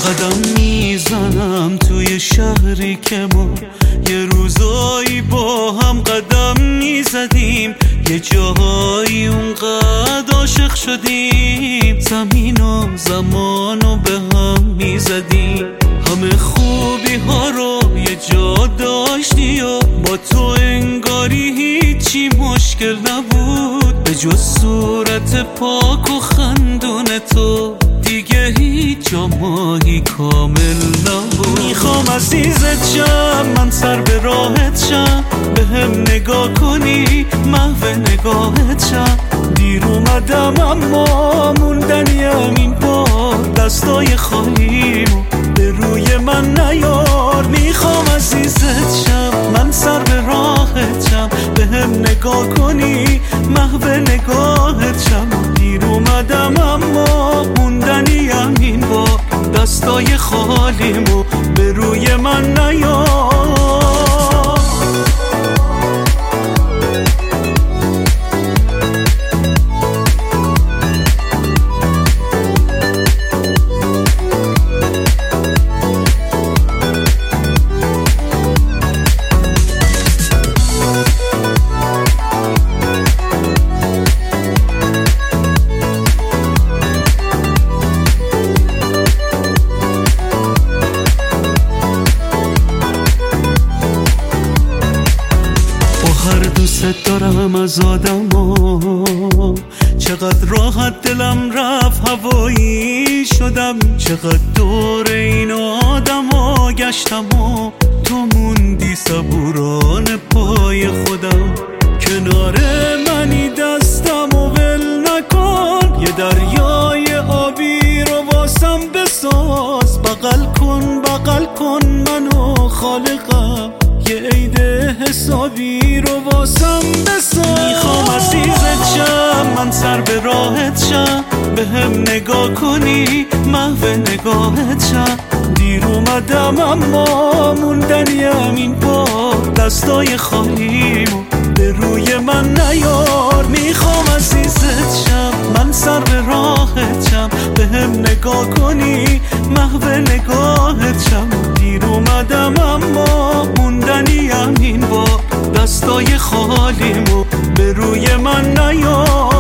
قدم میزنم توی شهری که ما یه روزایی با هم قدم میزدیم، یه جاهایی اونقدر عاشق شدیم، زمین و زمانو به هم میزدیم، همه خوبی ها رو یه جا داشتی و با تو انگاری هیچی مشکل نبود، به جز صورت پاک و خندون تو دیگه هیچ جا ماهی کامل نبود. میخوام عزیزت شم، من سر به راحت شم، به هم نگاه کنی محو نگاهت شم، دیر اومدم اما موندنیم این بار، دستای خالیمو به روی من نیار. میخوام عزیزت شم، من سر به راحت شم، به هم نگاه کنی محو نگاهت شم، دیر اومدم اما موندنیم این بار، دستای خالیمو به روی من نیار. دوست دارم از آدما، چقدر راحت دلم رفت هوایی شدم، چقدر دور این آدما گشتم و تو موندی صبوران پای خودم، کنار منی دستم و ول نکن، یه دریای آبی رو واسم بساز، بغل کن منو خالقم، یه عید حسابی رو واسم بساز. میخوام عزیزت شم، من سر به راحت شم، به هم نگاه کنی محو نگاهت شم، دیر اومدم اما موندنیم این بار، دستای خالیمو به روی من نیار. میخوام عزیزت شم، من سر به راحت شم، به هم نگاه کنی محو نگاهت شم، دیر اومدم اما موندنیم این بار، دستای خالیمو به روی من نیار.